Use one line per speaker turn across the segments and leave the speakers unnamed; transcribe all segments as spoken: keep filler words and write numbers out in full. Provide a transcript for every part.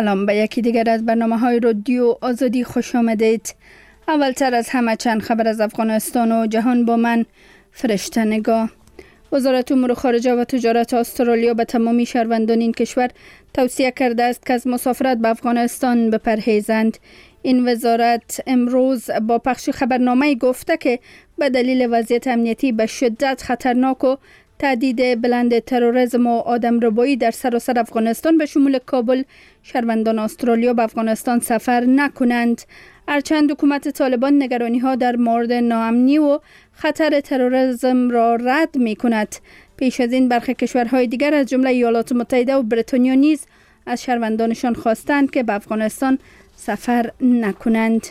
سلام، به یکی دیگر از برنامه های رادیو آزادی خوش آمدید. اولتر از همه چند خبر از افغانستان و جهان با من فرشته نگاه. وزارت امور خارجه و تجارت استرالیا به تمامی شهروندان این کشور توصیه کرده است که از مسافرت به افغانستان بپرهیزند. این وزارت امروز با پخش خبرنامه گفته که به دلیل وضعیت امنیتی به شدت خطرناک و تهدید بلند تروریسم و آدمربایی در سراسر افغانستان به شمول کابل، شهروندان استرالیا به افغانستان سفر نکنند. هرچند حکومت طالبان نگرانی ها در مورد ناامنی و خطر تروریسم را رد می کند، پیش از این برخی کشورهای دیگر از جمله ایالات متحده و بریتانیا نیز از شهروندانشان خواستند که به افغانستان سفر نکنند.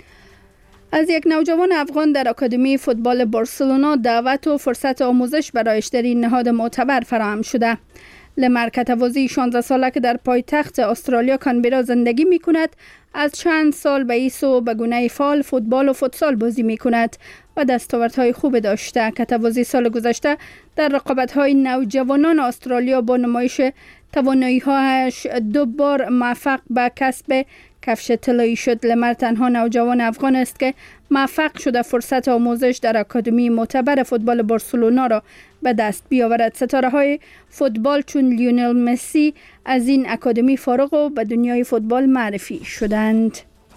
از یک نوجوان افغان در آکادمی فوتبال بارسلونا دعوت و فرصت آموزش برایش در این نهاد معتبر فراهم شده. لمر کتوازی شانزده ساله که در پایتخت استرالیا کانبرا زندگی می کند، از چند سال به این سو به گونه فعال فوتبال و فوتسال بازی می کند و دستاوردهای خوب داشته. کتوازی سال گذشته در رقابت‌های نوجوانان استرالیا با نمایش توانایی‌هایش دو بار موفق به کسب کفش طلایی شد. لمر تنها نوجوان افغان است که موفق شده فرصت آموزش در آکادمی معتبر فوتبال بارسلونا را به دست بیاورد. ستاره های فوتبال چون لیونل مسی از این آکادمی فارغ و به دنیای فوتبال معرفی شدند.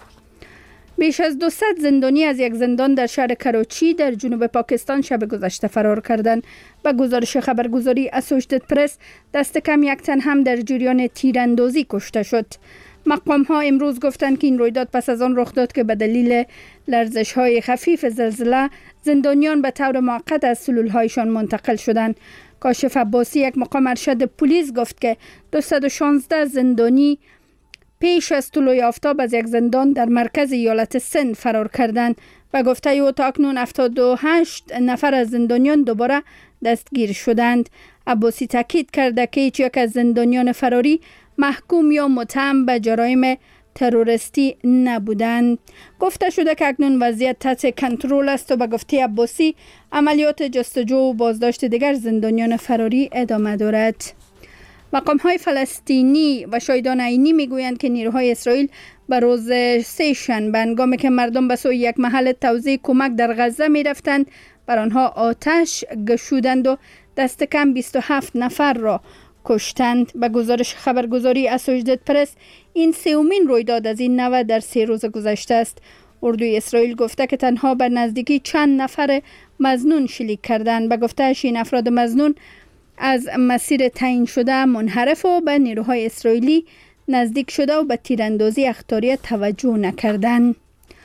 بیش از دویست زندانی از یک زندان در شهر کراچی در جنوب پاکستان شب گذشته فرار کردند. به گزارش خبرگزاری اسوشیتد پرس، دست کم یک تن هم در جریان تیراندازی کشته شد. مقام ها امروز گفتند که این رویداد پس از آن رخ داد که به دلیل لرزش های خفیف زلزله زندانیان به طور موقت از سلول هایشان منتقل شدند. کاشف عباسی، یک مقام ارشد پلیس، گفت که دویست و شانزده زندانی پیش از طلوع آفتاب از یک زندان در مرکز ایالت سند فرار کردند و گفته او تا اکنون هفتاد و هشت نفر از زندانیان دوباره دستگیر شدند. عباسی تاکید کرده که هیچ یک از زندانیان فراری محکوم یا متهم به جرایم تروریستی نبودند. گفته شده که اکنون وضعیت تحت کنترل است و به گفته عباسی عملیات جستجو و بازداشت دیگر زندانیان فراری ادامه دارد. مقام های فلسطینی و شاهدان عینی میگویند که نیروهای اسرائیل به روز سه شنبه هنگامی که مردم به سوی یک محل توزیع کمک در غزه می رفتند بر آنها آتش گشودند و دست کم بیست و هفت نفر را کشتند. به گزارش خبرگزاری اسوشیتد پرس، این سومین رویداد از این نوع در سه روز گذشته است. اردوی اسرائیل گفته که تنها بر نزدیکی چند نفر مظنون شلیک کردند. به گفته‌اش این افراد مظنون از مسیر تعیین شده منحرف و به نیروهای اسرائیلی نزدیک شده و به تیراندازی اخطاری توجه نکردند.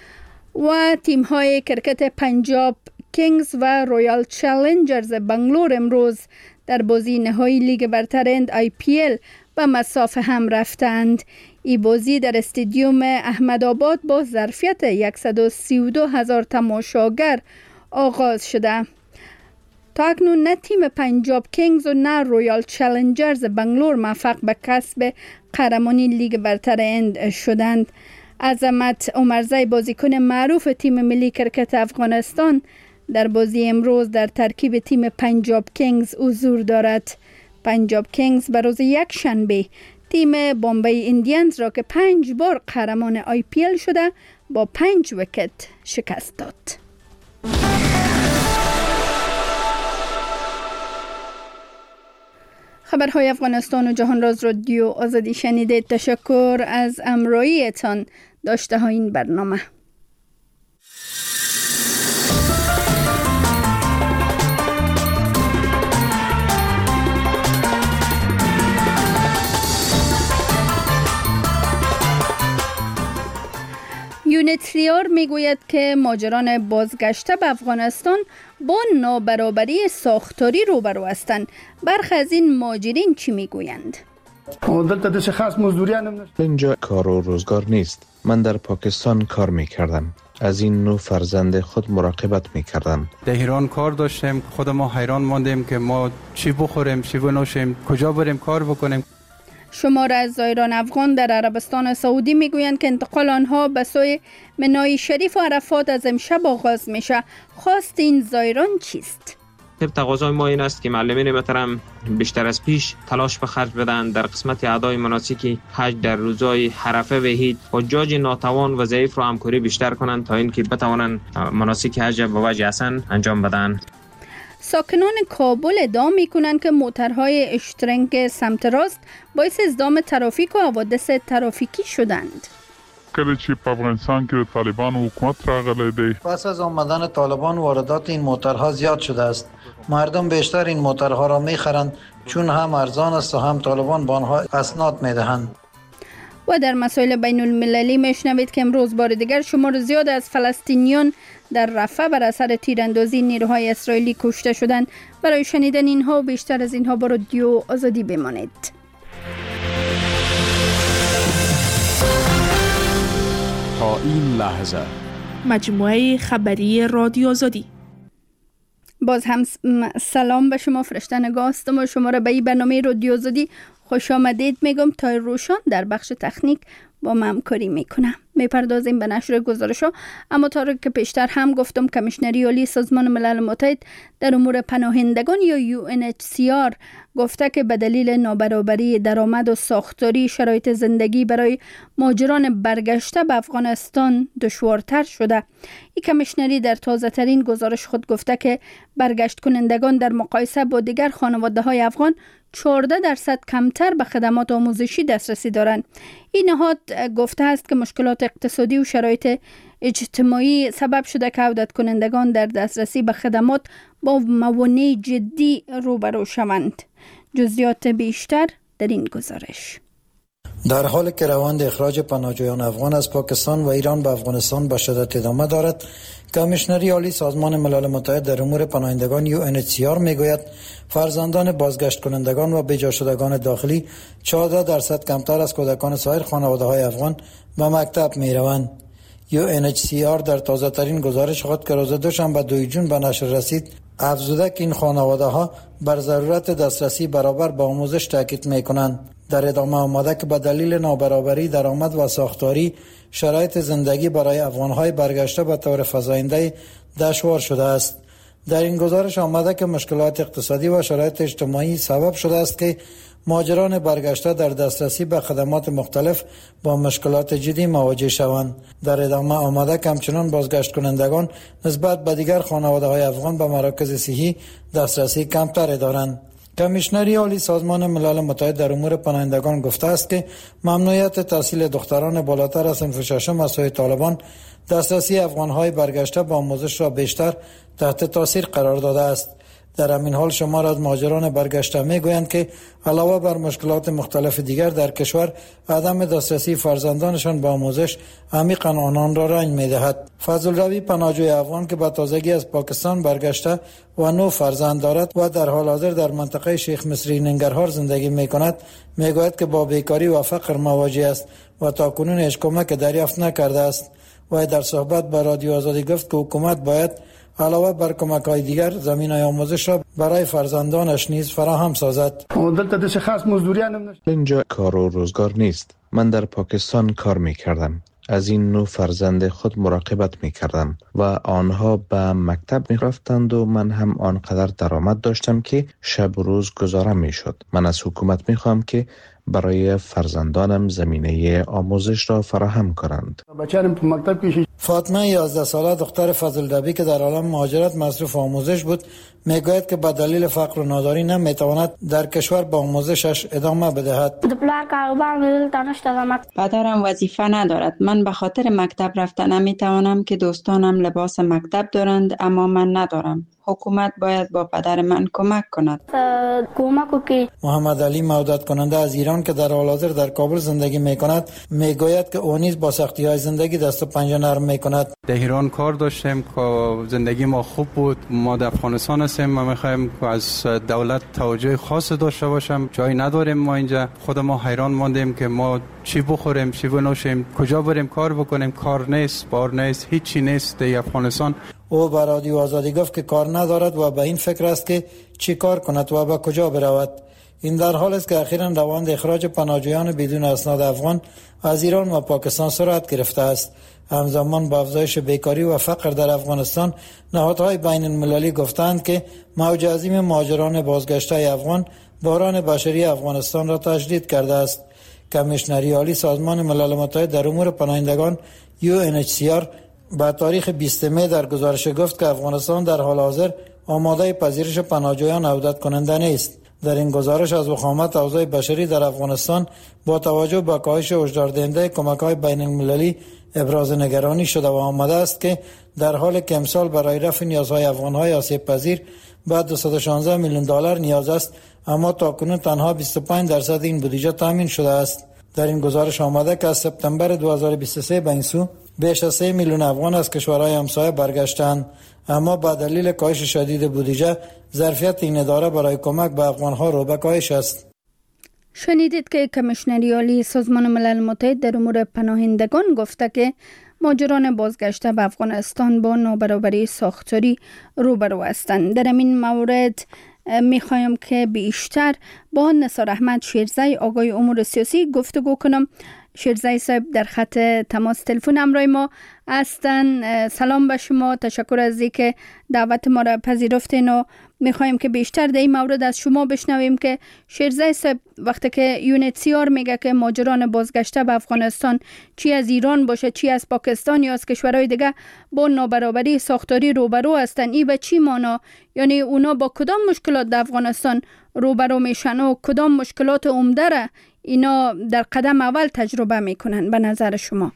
و تیم‌های کرکت پنجاب کینگز و رویال چالنجرز بنگلور امروز در بازی نهایی لیگ برتر هند آی پی ال به مسافه هم رفتند. این بازی در استادیوم احمدآباد با ظرفیت صد و سی و دو هزار تماشاگر آغاز شده. تا اکنون نه تیم پنجاب کینگز و نه رویال چالنجرز بنگلور موفق به کسب قهرمانی لیگ برتر هند شدند. عظمت عمرزی، بازیکن معروف تیم ملی کرکت افغانستان، در بازی امروز در ترکیب تیم پنجاب کینگز حضور دارد. پنجاب کینگز به روز یک شنبه تیم بامبی ایندیانز را که پنج بار قهرمان آی پی ال شده با پنج ویکت شکست داد. خبرهای افغانستان و جهان را از رادیو آزادی شنیدید. تشکر از همراهیتان. داشته ها این برنامه. یونیتریار میگوید که مهاجران بازگشته به افغانستان با نابرابری ساختاری روبرو هستند. برخی از این مهاجرین چی میگویند؟
اینجا کار و روزگار نیست. من در پاکستان کار میکردم. از این نوع فرزند خود مراقبت میکردم.
در ایران کار داشتیم. خود ما حیران ماندیم که ما چی بخوریم، چی بنوشیم، کجا بریم کار بکنیم.
شمار از زائران افغان در عربستان سعودی میگویند که انتقال آنها به سوی منای شریف و عرفات از امشب آغاز میشه. خواست این زائران چیست؟
طب تقاضای ما این است که معلمین محترم بیشتر از پیش تلاش به خرج بدن در قسمت ادای مناسک حج در روزهای عرفه و عید. حجاج ناتوان و ضعیف رو همکاری بیشتر کنند تا اینکه بتوانند مناسک حج به وجه حسن انجام بدن.
ساکنان کابل ادعا میکنند که موترهای اشترنگ سمت راست باعث ازدحام ترافیک و حوادث ترافیکی شدند.
کله چې په افغانستان کې طالبان حکومت راغلی دی،
پس از آمدن طالبان واردات این موترها زیاد شده است. مردم بیشتر این موترها را میخرند چون هم ارزان است و هم طالبان به آنها اسناد میدهند.
و در مسائل بین المللی میشنوید که امروز بار دیگر شمار زیاد از فلسطینیان در رفح بر اثر تیراندازی نیروهای اسرائیلی کشته شدند. برای شنیدن اینها و بیشتر از اینها با رادیو آزادی بمانید.
تا این لحظه
مجموعه خبری رادیو آزادی.
باز هم سلام به شما فرشته‌نگاه هستم و شما را به این برنامه رادیو آزادی خوش آمدید میگم. تا روشان در بخش تکنیک با من همکاری میکنم. میپردازیم به نشر گزارش ها، اما تا که پیشتر هم گفتم کمیشنری عالی سازمان ملل متحد در امور پناهندگان یا یو ان اچ سی آر گفته که به دلیل نابرابری درآمد و ساختاری شرایط زندگی برای مهاجران برگشته به افغانستان دشوارتر شده. این کمیشنری در تازه ترین گزارش خود گفته که برگشت کنندگان در مقایسه با دیگر خانواده های افغان چهارده درصد کمتر به خدمات آموزشی دسترسی دارند. این نهاد گفته است که مشکلات اقتصادی و شرایط اجتماعی سبب شده که عودت کنندگان در دسترسی به خدمات با موانع جدی روبرو شوند. جزئیات بیشتر در این گزارش.
در حالی که روند اخراج پناهجویان افغان از پاکستان و ایران به افغانستان به شدت ادامه دارد، کمیشنری عالی سازمان ملل متحد در امور پناهندگان یو ان اچ سی آر میگوید فرزندان بازگشت کنندگان و بیجا شدگان داخلی چهارده درصد کمتر از کودکان سایر خانواده های افغان به مکتب می روند. یو ان اچ سی آر در تازه ترین گزارش خود که روز دوشنبه دوم ژوئن به نشر رسید افزوده که این خانواده ها بر ضرورت دسترسی برابر به آموزش تاکید می کنند. در ادامه آمده که به دلیل نابرابری درآمد و ساختاری شرایط زندگی برای افغان‌های برگشته به طور فزاینده دشوار شده است. در این گزارش آمده که مشکلات اقتصادی و شرایط اجتماعی سبب شده است که مهاجران برگشته در دسترسی به خدمات مختلف با مشکلات جدی مواجه شوند. در ادامه آمده که همچنان بازگشت کنندگان نسبت به دیگر خانواده‌های افغان به مراکز صحی دسترسی کمتر دارند. کمیشنری عالی سازمان ملل متحد در امور پناهندگان گفته است که ممنوعیت تحصیل دختران بالاتر از صنف ششم از سوی طالبان دسترسی افغان‌های برگشته به آموزش را بیشتر تحت تاثیر قرار داده است. در همین حال شمار از مهاجران برگشته میگویند که علاوه بر مشکلات مختلف دیگر در کشور، عدم دسترسی فرزندانشان به آموزش عمیقاً آنان را رنج می‌دهد. فضل روی پناهجوی افغان که به تازگی از پاکستان برگشته و نو فرزند دارد و در حال حاضر در منطقه شیخ مصری ننگرهار زندگی می‌کند، میگوید که با بیکاری و فقر مواجه است و تاکنون هیچ کمک دریافت نکرده است. و در صحبت با رادیو آزادی گفت که حکومت باید علاوه بر کمک‌های دیگر زمینه‌های آموزش را برای فرزندانش نیز فراهم سازد.
اینجا کار و روزگار نیست. من در پاکستان کار می‌کردم. از این نوع فرزند خود مراقبت می‌کردم و آنها به مکتب می‌رفتند و من هم آنقدر درآمد داشتم که شب و روز گزارم می‌شد. من از حکومت می‌خواهم که برای فرزندانم زمینه آموزش را فراهم کنند.
فاطمه یازده ساله دختر فضل ربی که در عالم مهاجرت مصروف آموزش بود میگوید که به دلیل فقر و ناداری نمیتواند در کشور به آموزشش ادامه بدهد.
پدرم وظیفه ندارد. من به خاطر مکتب رفتن نمیتوانم که دوستانم لباس مکتب دارند اما من ندارم. حکومت باید با پدر من کمک کند.
محمد علی مودت کننده از ایران که در حال حاضر در کابل زندگی میکند میگوید که او نیز با سختی‌های زندگی دست و پنجه نرم میکند.
در ایران کار داشتیم که زندگی ما خوب بود. ما در افغانستان هستیم. ما میخوایم که از دولت توجه خاص داشته باشم. جایی نداریم. ما اینجا خود ما حیران ماندیم که ما چی بخوریم، چی بنوشیم، کجا بریم کار بکنیم. کار نیست، بار نیست، هیچی نیست در افغانستان.
او به رادیو آزادی گفت که کار ندارد و به این فکر است که چی کار کند و به کجا برود. این در حال است که اخیراً روند اخراج پناهجویان بدون اسناد افغان از ایران و پاکستان سرعت گرفته است. همزمان با افزایش بیکاری و فقر در افغانستان، نهادهای بین المللی گفتند که موج عظیم مهاجران بازگشته افغان بحران بشری افغانستان را تشدید کرده است. کمیشنری عالی سازمان ملل متحد در امور پناهندگان یو ان اچ سی آر با تاریخ بیستم می در گزارش گفت که افغانستان در حال حاضر آماده پذیرش پناهجویان عودت کننده نیست. در این گزارش از وخامت اوضاع بشری در افغانستان با توجه به کاهش هشداردهنده کمک‌های بین المللی ابراز نگرانی شده و آمده است که در حال که امسال برای رفع نیازهای افغان‌های آسیب پذیر بعد دویست و شانزده میلیون دلار نیاز است، اما تاکنون تنها بیست و پنج درصد این بودجه تامین شده است. در این گزارش آمده که از سپتامبر دو هزار و بیست و سه به این سو بیش از سه میلیون افغان از کشورهای همسایه برگشتند، اما با دلیل کاهش شدید بودجه ظرفیت این اداره برای کمک به افغان‌ها رو به کاهش است.
شنیدید که کمیشنری عالی سازمان ملل متحد در امور پناهندگان گفته که مهاجران بازگشته به افغانستان با نابرابری ساختاری روبرو هستند. در این مورد میخوایم که بیشتر با نثار احمد شیرزی آگاه امور سیاسی گفتگو کنم. شیرزی صاحب در خط تماس تلفن همراه ما هستند. سلام به شما، تشکر از اینکه دعوت ما را پذیرفتین و میخوایم که بیشتر در این مورد از شما بشنویم که شیرزی صاحب وقتی که یو ان اچ سی آر میگه که مهاجران بازگشته به افغانستان چی از ایران باشه چی از پاکستان یا از کشورهای دیگه با نابرابری ساختاری روبرو هستن، این به چی معنا؟ یعنی اونا با کدام مشکلات در افغانستان روبرو میشن و کدام مشکلات عمده را اینا در قدم اول تجربه میکنن به نظر شما؟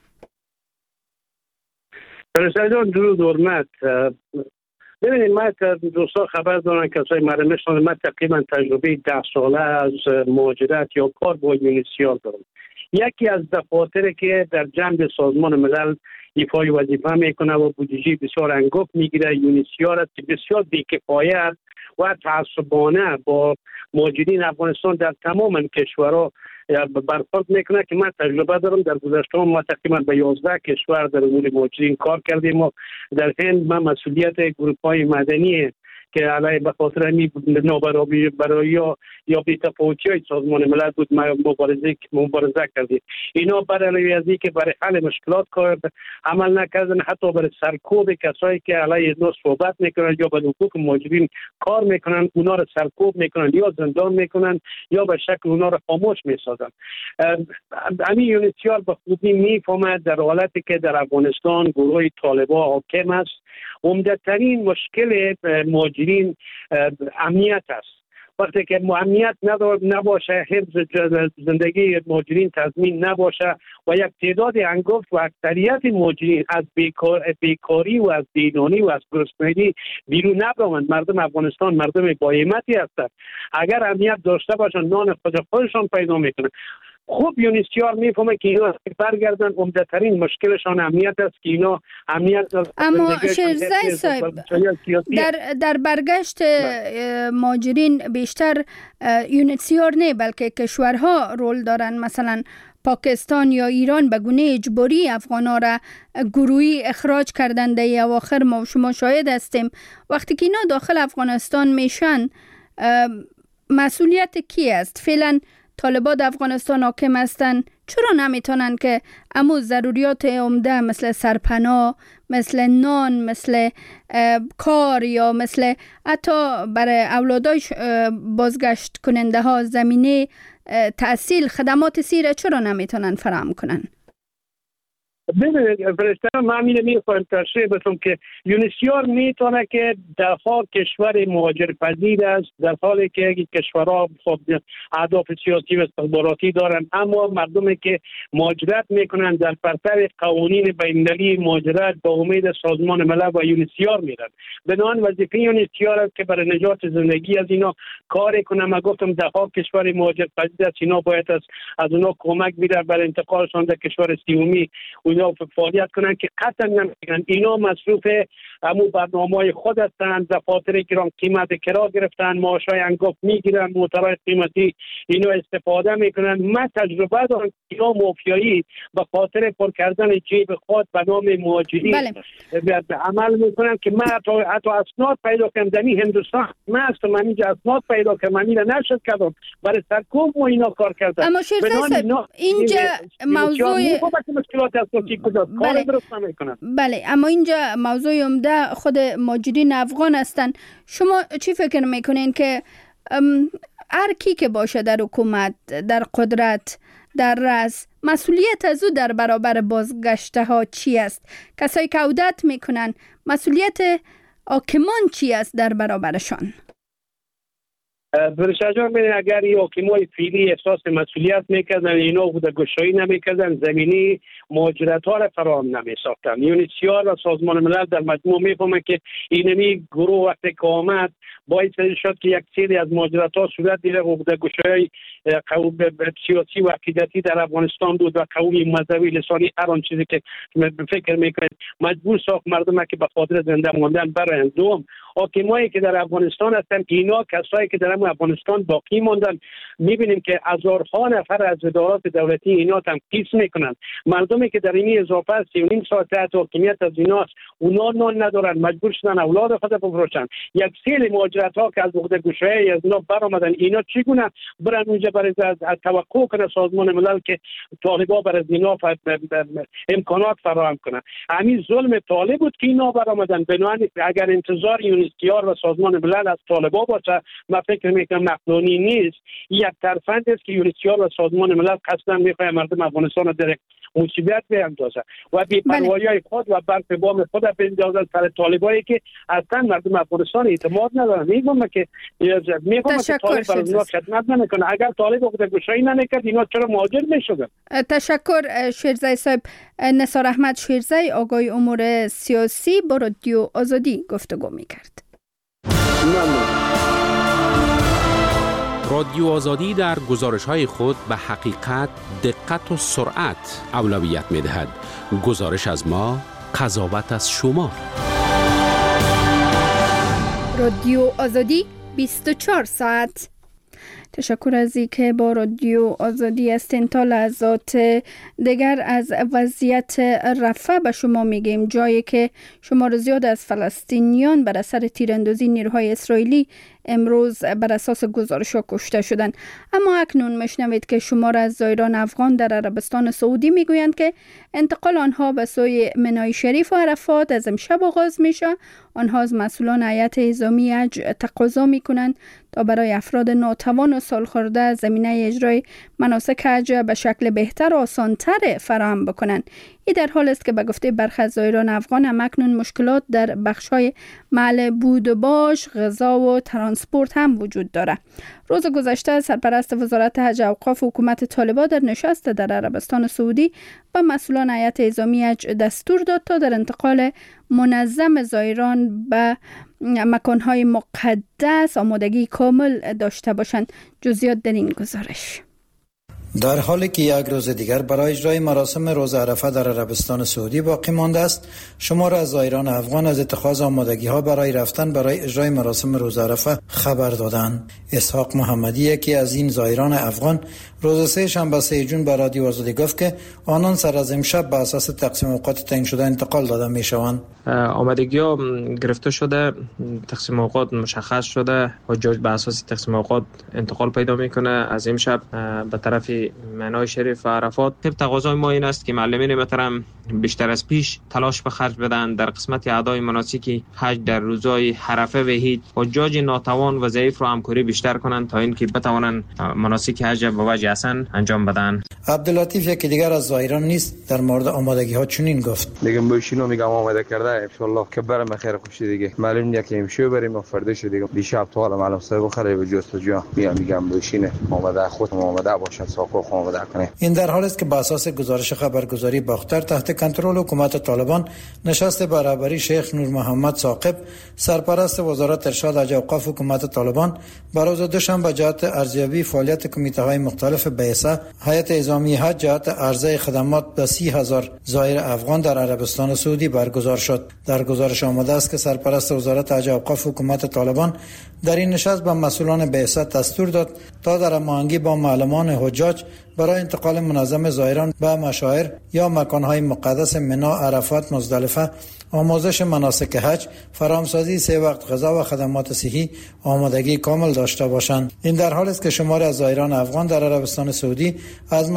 پرسیدان درود حرمت. ببینید من دوستا خبر دارن کسای مرمش من تقریبا تجربه ده ساله از مهاجرت یا کار با یونیسیار دارم. یکی از دفاتری که در جنب سازمان ملل ایفای وظیفه میکنه و بودجه بسیار انگفت میگیره یونیسیار است که بسیار بی‌کفایت و تعصبانه با مهاجرین افغانستان در تمام کشورها برخورد میکنه که من تجربه دارم. در گذشته ما تقریبا به یازده کشور در امور مهاجرین کار کردیم و در هند من مسئولیت گروه‌های مدنی که علیه به خاطر همین نابرابری برای یا یا بی‌تفاوتی‌های سازمان ملل بود مبارزه مبارزه کردیم. اینا برای از اینکه برای حل مشکلات کار عمل نکردن، حتی برای سرکوب کسایی که علیه اینا صحبت میکنن یا به حقوق مهاجرین کار میکنن اونا رو سرکوب میکنن یا زندان میکنن یا به شکل اونا رو خاموش میسازن. همین یونیسیار به خوبی میفهمه در حالتی که در افغانستان گروه طالبان حاکم است، عمده‌ترین مشکل مهاجرین امنیت است. وقتی که امنیت نباشه، حفظ زندگی مهاجرین تضمین نباشه و یک تعداد انگفت و اکثریت مهاجرین از بیکار، بیکاری و از بیدانی و از گرسنگی بیرون نبرند. مردم افغانستان مردم با همتی هستند. اگر امنیت داشته باشن نان خود خودشان پیدا میکنن. خوب یونیسیار میفهمه که اینا برگردن عمده‌ترین مشکلشان امنیت است که اینا امنیت.
اما شیرزی صاحب در در برگشت مهاجرین بیشتر یونیسیار نه بلکه کشورها رول دارن، مثلا پاکستان یا ایران به گونه اجباری افغانا را گروهی اخراج کردن در اواخر ما شما شاهد هستیم. وقتی که اینا داخل افغانستان میشن مسئولیت کی است؟ فعلا طالبان در افغانستان حاکم هستند، چرا نمیتونن که امو ضروریات عمده مثل سرپناه، مثل نان، مثل کار یا مثل حتی برای اولادای بازگشت کننده ها زمینه تحصیل خدمات سیره چرا نمیتونن فراهم کنن؟
ببینید فرشته من اینو میخوایم تشریح بدم که یونیسیار میتونه که در حال کشور مهاجر پذیر است، در حالی که کشورها خب اهداف سیاسی و استخباراتی دارن، اما مردمی که مهاجرت میکنن در برابر قوانین بین‌المللی مهاجرت با امید سازمان ملل و یونیسیار میرن. بنابراین وظیفه یونیسیار است که برای نجات زندگی از اینا کار کنه. من گفتم در حال کشور مهاجر پذیر است، اینا باید از از اونا کمک بگیره برای انتقالشان در کشور سیومی اینا فعالیت کنن که قطعا نمیگن اینا مصروف همون برنامه‌های خود هستند. دفاتر گران قیمت کرا گرفتن، معاشای انگفت میگیرن، موتورهای قیمتی اینا استفاده میکنن. من تجربه دارم اینا مافیایی به خاطر پر کردن جیب خود به نام مهاجرین بله. عمل میکنن که من حتی, حتی اسناد پیدا کردم دمی هندوستان من هستم، من اینجا اسناد پیدا کردم، من اینو نشد کردم برای سرکوب و اینا کار کردن.
اما شیرزی صاحب اینجا موضوع
مشکلات هست اساسی کجا کار درست نمیکنن.
بله، اما اینجا موضوع عمده خود مهاجرین افغان هستند. شما چی فکر میکنین که هر کی که باشه در حکومت، در قدرت، در رأس، مسئولیت از او در برابر بازگشته ها چی است؟ کسایی که عودت میکنن، مسئولیت حاکمان چی است در برابرشان؟
برشا جان، اگر این حاکمای فعلی احساس مسئولیت میکردن، اینا خودگشایی نمیکردن، زمینی مهاجرت ها را فراهم نمیساختن. یونیسیار و سازمان ملل در مجموع میفهمن که اینمی گروه وقتی که آمد باعث شد که یک سری از مهاجرت ها صورت گرفت. خودگشایی قوم سیاسی و عقیدتی در افغانستان بود و قومی مذهبی لسانی هر آن چیزی که فکر میکنید مجبور ساخت مردم که به خاطر زنده ماندن برای دوم حاکمایی که در افغانستان هستن، اینا کسایی که در افغانستان باقی ماندن، میبینیم که هزارها نفر از ادارات دولتی اینا تنقیص میکنن. مردمی که در این اضافه است سی و نیم ساعت تحت حاکمیت از اینا اونا نان ندارن، مجبور شدن اولاد خود بفروشن. یک سری مهاجرت ها که از عقده‌گشایی از اینا برآمدن، اینا چگونه برن اونجا برای از توقع کنه سازمان ملل که طالبا برای اینا امکانات فراهم کنه؟ همین ظلم طالب بود که اینا برآمدن. بنابراین اگر انتظار یونیسیار و سازمان ملل از طالبا باشه، من فکر میکنم مقدونی نیست. یک ترفند است که یونیسیار و سازمان ملل قصداً میخواه مردم افغانستان را در مصیبت بیاندازه و بی‌پروایی های خود و برف بام خود بیاندازه سر طالبایی که اصلا مردم افغانستان اعتماد ندارن. میگم که میگم که طالب برای اونا خدمت نمیکنه. اگر طالب خودگشایی نمیکرد اینا چرا مهاجر میشدن؟
تشکر شیرزای صاحب. نثار احمد شیرزای، آقای امور سیاسی، با رادیو آزادی گفتگو میکرد.
رادیو آزادی در گزارش‌های خود به حقیقت، دقت و سرعت اولویت می‌دهد. گزارش از ما، قضاوت از شما.
رادیو آزادی بیست و چهار ساعت. تشکر از اینکه با رادیو آزادی هستین. تا لحظات دیگر از وضعیت رفح به شما میگیم، جایی که شمار زیاد از فلسطینیان بر اثر تیراندازی نیروهای اسرائیلی امروز بر اساس گزارش‌ها کشته شدند. اما اکنون میشنوید که شمار از زائران افغان در عربستان سعودی میگویند که انتقال آنها به سوی منای شریف و عرفات از امشب آغاز میشه. آنها از مسئولان هیئت نظامی حج تقاضا میکنند تا برای افراد ناتوان و سالخورده زمینه اجرای مناسک حج به شکل بهتر و آسان‌تر فراهم بکنند. این در حال است که به گفته برخی از زائران افغان هم اکنون مشکلات در بخش‌های محل بود و باش، غذا و ترانسپورت هم وجود داره. روز گذشته سرپرست وزارت حج و اوقاف حکومت طالبان در نشست در عربستان سعودی به مسئولان هیئت نظامی حج دستور داد تا در انتقال منظم زائران به مکان‌های مقدس آمادگی کامل داشته باشند. جزئیات در این گزارش.
در حالی که یک روز دیگر برای اجرای مراسم روز عرفه در عربستان سعودی باقی مانده است، شمار از زائران افغان از اتخاذ آمادگی ها برای رفتن برای اجرای مراسم روز عرفه خبر دادند. اسحاق محمدی، یکی از این زائران افغان، روز سه شنبه سه جون به رادیو آزادی گفت که آنان سر از امشب به اساس تقسیم اوقات تعیین شده انتقال داده می شوند.
آمادگی ها گرفته شده، تقسیم اوقات مشخص شده، حجاج به اساس تقسیم اوقات انتقال پیدا میکنه از امشب به طرف منای شریف و عرفات. طب تقاضای ما این است که معلمین محترم بیشتر از پیش تلاش به خرج بدن در قسمت ادای مناسک حج در روزهای عرفه و عید. حجاج ناتوان و ضعیف رو همکاری بیشتر کنند تا اینکه بتوانند مناسک حج به وجه حسن انجام بدن.
عبداللطیف، یکی دیگر از زائران نیست، در مورد آمادگی ها چنین گفت:
دیگه بشینو میگم آماده کرده ان شاء الله که برام خیر خوشی دیگه. معلوم نیست که امشب بریم و فرداش دیگه دیشب تا حالا معلوم سر بخره به جستجو میام میگم بشینه آماده خود آماده باشه ساکو آماده کنه. این
در حالی است که به اساس گزارش خبرگزاری باختر تحت کنترل حکومت طالبان نشست برابری شیخ نور محمد ثاقب، سرپرست وزارت ارشاد حج و اوقاف حکومت طالبان، بر روز دوشنبه جهت ارزیابی فعالیت کمیته های مختلف بعثه هیئت نظامی حج جهت عرضه خدمات به سی هزار زائر افغان در عربستان سعودی برگزار شد. در گزارش آمده است که سرپرست وزارت حج و اوقاف حکومت طالبان در این نشست به مسئولان بعثت دستور داد تا در هماهنگی با معلمان حجاج برای انتقال منظم زائران به مشاعر یا مکان‌های مقدس منا، عرفات، مزدلفه، آموزش مناسک حج، فرامسازی سه وقت غذا و خدمات صحی آمادگی کامل داشته باشند. این در حالی است که شمار از زائران افغان در عربستان سعودی از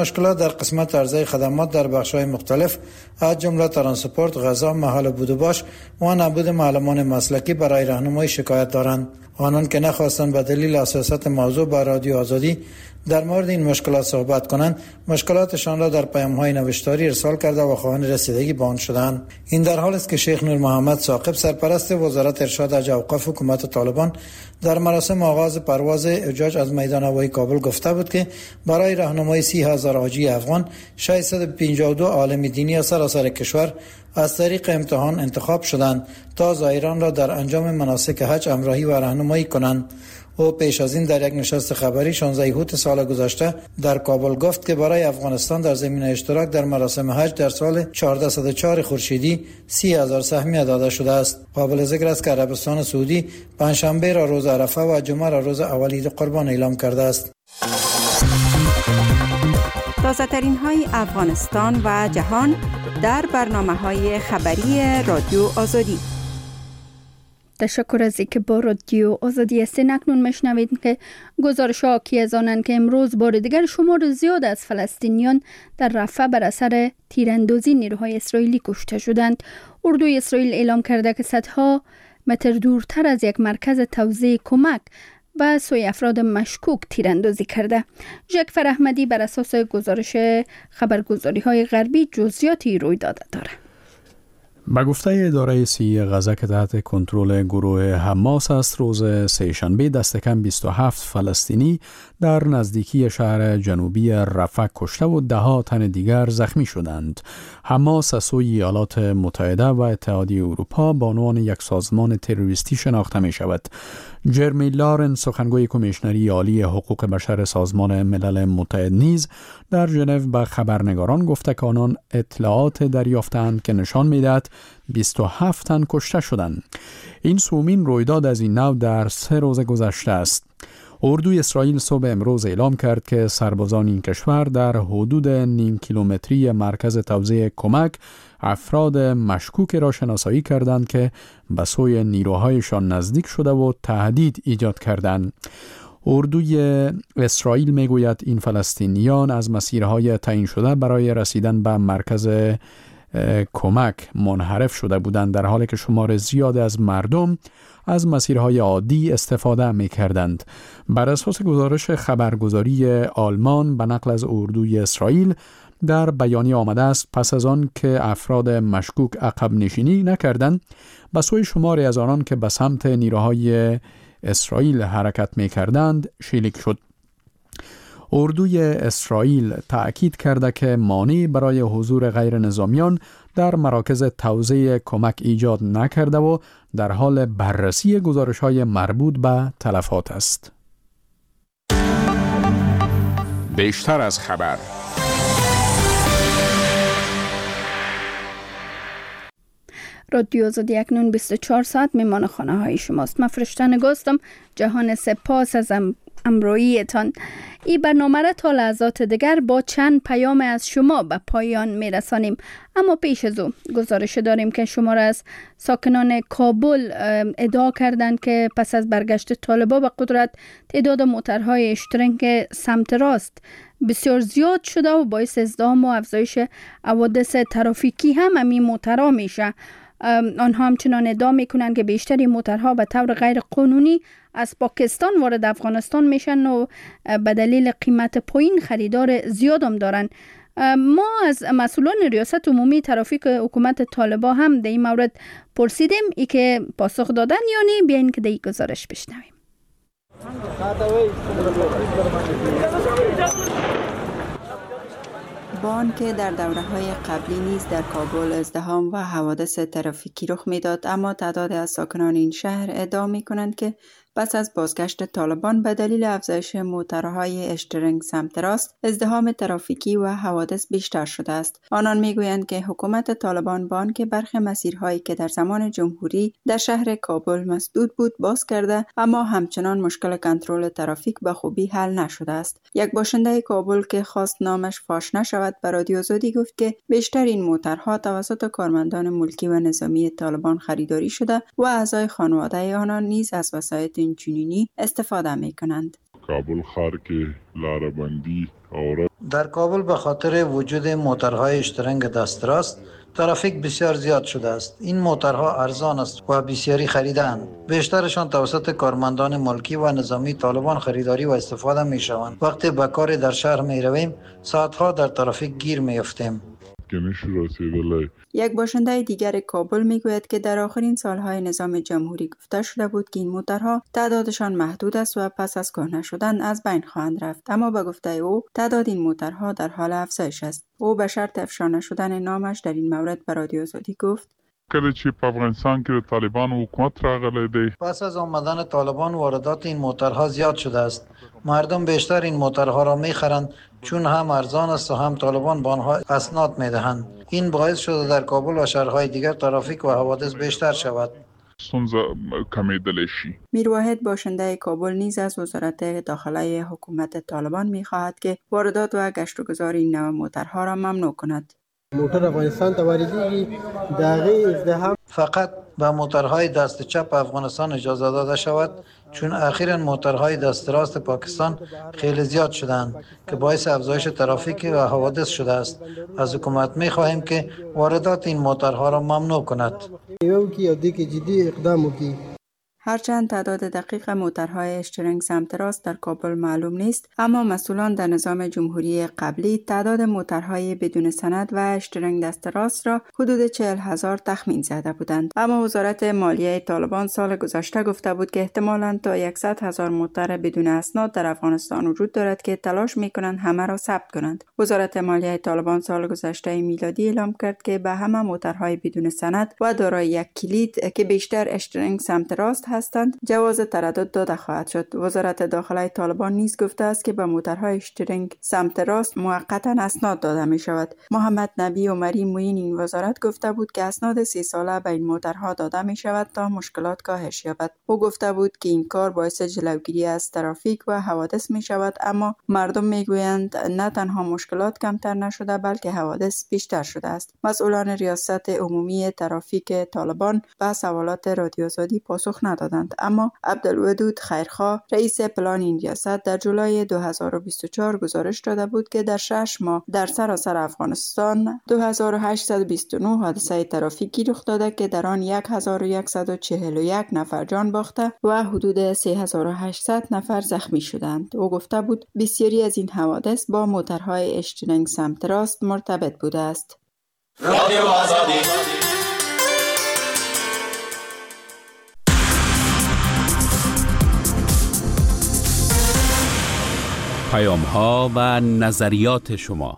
مشکلات در قسمت عرضه خدمات در بخش‌های مختلف از جمله ترانسپورت، غذا، محل بود و باش و نبود معلمان مسلکی برای راهنمایی شکایت دارند. آنان که نخواستند به دلیل حساسیت موضوع با رادیو آزادی در مورد این مشکلات صحبت کنند، مشکلاتشان را در پیام‌های نوشتاری ارسال کرده و خواهان رسیدگی به آن شدند. این در حالی است که شیخ نور محمد ثاقب سرپرست وزارت ارشاد حج اوقاف حکومت طالبان در مراسم آغاز پرواز حجاج از میدان هوایی کابل گفته بود که برای راهنمایی سی هزار حاجی افغان ششصد و پنجاه و دو عالم دینی از سراسر کشور از طریق امتحان انتخاب شدند تا زائران را در انجام مناسک حج همراهی و راهنمایی کنند. او پیش از این در یک نشست خبری شانزده اوت سال گذشته در کابل گفت که برای افغانستان در زمینه اشتراک در مراسم حج در سال چهارصد و چهار خورشیدی سی هزار سهمیه داده شده است. قابل ذکر است که عربستان سعودی پنجشنبه را روز عرفه و جمعه را روز اول عید قربان اعلام کرده است.
تازه ترین های افغانستان و جهان در برنامه های خبری رادیو آزادی.
تشکر از اینکه با رادیو آزادی هستین. اکنون میشنوید که گزارش ها حاکی از آنند که امروز بار دیگر شمار زیاد از فلسطینیان در رفح بر اثر تیراندازی نیروهای اسرائیلی کشته شدند. اردوی اسرائیل اعلام کرده که صدها متر دورتر از یک مرکز توزیع کمک و سوی افراد مشکوک تیراندازی کرده. ژکفر احمدی بر اساس گزارش خبرگزاری های غربی جزئیاتی روی داده داره.
به گفته اداره سی غزه که تحت کنترل گروه حماس است، روز سه‌شنبه دست کم بیست و هفت فلسطینی در نزدیکی شهر جنوبی رفح کشته و ده ها تن دیگر زخمی شدند. حماس از سوی ایالات متحده و اتحادیه اروپا به عنوان یک سازمان تروریستی شناخته می شود. جرمی لارن، سخنگوی کمیشنری عالی حقوق بشر سازمان ملل متحد، نیز در ژنو به خبرنگاران گفته که آنان اطلاعات دریافتند که نشان می‌دهد بیست و هفت تن کشته شدند. این سومین رویداد از این نوع در سه روز گذشته است. اردوی اسرائیل صبح امروز اعلام کرد که سربازان این کشور در حدود نیم کیلومتری مرکز توزیع کمک افراد مشکوک را شناسایی کردند که به سوی نیروهایشان نزدیک شده و تهدید ایجاد کردند. اردوی اسرائیل میگوید این فلسطینیان از مسیرهای تعیین شده برای رسیدن به مرکز کمک منحرف شده بودند، در حالی که شمار زیاد از مردم از مسیرهای عادی استفاده می کردند. بر اساس گزارش خبرگزاری آلمان به نقل از اردوی اسرائیل در بیانیه آمده است پس از آن که افراد مشکوک عقب نشینی نکردند، به سوی شماری از آنان که به سمت نیروهای اسرائیل حرکت می کردند شلیک شد. اردوی اسرائیل تأکید کرده که مانعی برای حضور غیر نظامیان در مراکز توزیع کمک ایجاد نکرده و در حال بررسی گزارش‌های مربوط به تلفات است.
بیشتر از خبر.
رادیو آزادی اکنون بیست و چهار ساعت میمان خانه های شماست. من فرشته نگاستم. جهان سپاس از ام... امرویتان. این برنامه را تا لحظات دیگر با چند پیام از شما به پایان میرسانیم، اما پیش از او گزارش داریم که شما را از ساکنان کابل ادعا کردند که پس از برگشت طالبان به قدرت تعداد موترهای اشترنگ سمت راست بسیار زیاد شده و باعث ازدحام و افزایش حوادث ترافیکی هم همین موترها میشه. آنها همچنان ادعا میکنند که بیشتری موترها به طور غیر قانونی از پاکستان وارد افغانستان میشن و به دلیل قیمت پایین خریدار زیاد هم دارن. ما از مسئولان ریاست عمومی ترافیک حکومت طالبان هم در این مورد پرسیدیم، ای که پاسخ دادن یعنی بیاین که در این گزارش بشنویم.
با آنکه در دوره‌های قبلی نیز در کابل ازدحام و حوادث ترافیکی رخ می‌داد، اما تعداد از ساکنان این شهر ادعا می‌کنند که پس از بازگشت طالبان به دلیل افزایش موترهای اشترنگ سمت راست، ازدحام ترافیکی و حوادث بیشتر شده است. آنان میگویند که حکومت طالبان با آنکه برخی مسیرهایی که در زمان جمهوری در شهر کابل مسدود بود باز کرده، اما همچنان مشکل کنترل ترافیک به خوبی حل نشده است. یک باشنده کابل که خواست نامش فاش نشود به رادیو آزادی گفت که بیشتر این موترها توسط کارمندان ملکی و نظامی طالبان خریداری شده و اعضای خانواده آنان نیز از وسایط چنینی استفاده می کنند.
کابل ښار کې لاره بندی او
در کابل به خاطر وجود موترهای اشترنگ دست راست ترافیک بسیار زیاد شده است. این موترها ارزان است و بسیاری خریده‌اند. بیشترشان توسط کارمندان ملکی و نظامی طالبان خریداری و استفاده می شوند. وقتی به کار در شهر می رویم ساعتها در ترافیک گیر می افتیم.
یک باشنده دیگر کابل میگوید که در آخرین سالهای نظام جمهوری گفته شده بود که این موترها تعدادشان محدود است و پس از کهنه شدن از بین خواهند رفت، اما به گفته او تعداد این موترها در حال افزایش است. او به شرط افشا نشدن نامش در این مورد به رادیو آزادی گفت:
کله چې په افغانستان کې طالبان حکومت راغلی دی،
پس از آمدن طالبان واردات این موترها زیاد شده است. مردم بیشتر این موترها را میخرند چون هم ارزان است و هم طالبان به آنها اسناد میدهند. این باعث شده در کابل و شهرهای دیگر ترافیک و حوادث بیشتر شود.
ستونزه کمیدلی شي.
میرواحد باشنده کابل نیز از وزارت داخله حکومت طالبان میخواهد که واردات و گشت و گذار این نوع موترها را ممنوع کند.
موتر افغانستان ته واردېږي دغه ازدحام
فقط به موترهای دست چپ افغانستان اجازه داده شود، چون اخیراً موترهای دست راست پاکستان خیلی زیاد شدند که باعث افزایش ترافیک و حوادث شده است. از حکومت می خواهیم که واردات این موترها را ممنوع کند.
جدی اقدام وکړي.
هرچند تعداد دقیق موترهای اشترنگ سمت راست در کابل معلوم نیست، اما مسئولان در نظام جمهوری قبلی تعداد موترهای بدون سند و اشترنگ دست راست را حدود چهل هزار تخمین زده بودند. اما وزارت مالیه طالبان سال گذشته گفته بود که احتمالاً تا صد هزار موتر بدون اسناد در افغانستان وجود دارد که تلاش می‌کنند همه را ثبت کنند. وزارت مالیه طالبان سال گذشته میلادی اعلام کرد که به همه موترهای بدون سند و دارای یک کلید که بیشتر اشترنگ سمت راست هستند جواز تردد داده خواهد شد. وزارت داخله طالبان نیز گفته است که به موترهای اشترنگ سمت راست موقتا اسناد داده می شود. محمد نبی عمری معین این وزارت گفته بود که اسناد سی ساله به این موترها داده می شود تا مشکلات کاهش یابد. او گفته بود که این کار باعث جلوگیری از ترافیک و حوادث می شود، اما مردم می گویند نه تنها مشکلات کمتر نشده بلکه حوادث بیشتر شده است. مسئولان ریاست عمومی ترافیک طالبان به سوالات رادیو آزادی پاسخ ندادند. اما عبدالودود خیرخواه رئیس پلان این ریاست در جولای دو هزار و بیست و چهار گزارش داده بود که در شش ماه در سراسر افغانستان دو هزار و هشتصد و بیست و نه حادثه ترافیکی رخ داده که در آن هزار و صد و چهل و یک نفر جان باخته و حدود سه هزار و هشتصد نفر زخمی شدند. او گفته بود بسیاری از این حوادث با موترهای اشترنگ سمت راست مرتبط بوده است. رادیو آزادی
پیام ها و نظریات شما.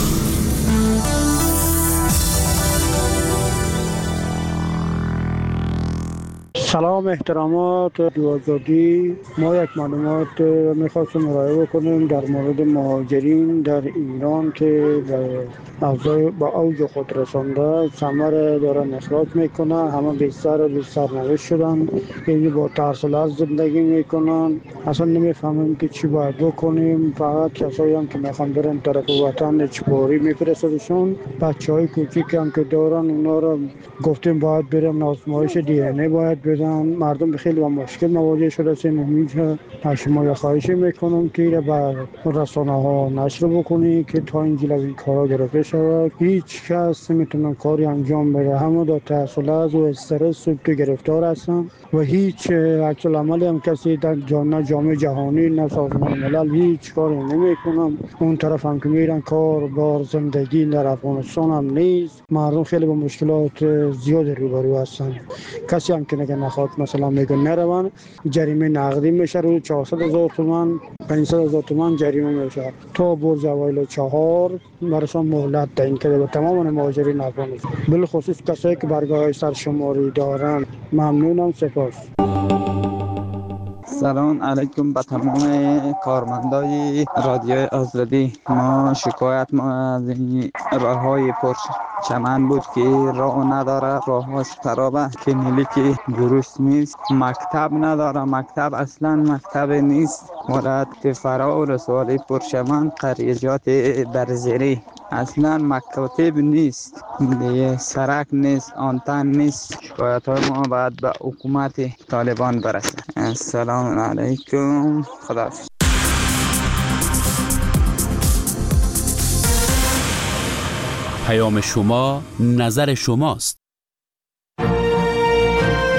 سلام، احترامات رادیو آزادی. ما یک معلومات میخواستم ارائه کنیم در مورد مهاجرین در ایران که با اوج خود رسانده ثمر دارن اخراج میکنن. همه بیشتر بیشتر نوشت شدن، یعنی با ترس از زندگی میکنن. اصلا نمیفهمیم که چی باید بکنیم. فقط کسایی هم که میخوان برن طرف وطن اجباری میفرستدشون. بچه های کوچیک هم که دارن اونا رو گفتیم باید برن آزمایش دی ان ای باید بدن. مردم خیلی با مشکل مواجه شده هستیم. همینجا از شما خواهش میکنم که به رسانه ها نشر بکنی که تا این جلوی کارا گرفته شود. هیچ کس نمیتونه کاری انجام بده. همه در تحصیل و استرس و گرفتار هستن و هیچ عکس العملی هم کسی در جامعه جهانی نه سازمان ملل هیچ کاری نمیکنن. اون طرف هم که میرن کار بار زندگی در افغانستان هم نیست. مردم خیلی با مشکلات زیاد روبرو هستن. کسی هم که نگه نخواد مثلا میگه نرون، جریمه نقدی میشه رو چهارصد هزار تومان پانصد هزار تومان جریمه میشه تا برج اوایل چهار برشان مهلت تعیین کرده به تمام مهاجرین افغانستان، بالخصوص کسایی که برگاه سرشماری دارن. ممنونم، سپاس.
سلام علیکم به تمام کارمندای رادیو آزادی. ما شکایت ما از این راه های پر چمن بود که راه نداره، راه هاش خرابه، کلینیک درست نیست، مکتب نداره، مکتب اصلا مکتب نیست، مولد فرا و رسوالی پر چمن، قریجات برزری اصلا مکاتب نیست، دیگه سرک نیست، آنتن نیست. شکایت های ما باید به حکومت طالبان برسه. السلام علیکم، خداحافظ.
پیام شما نظر شماست.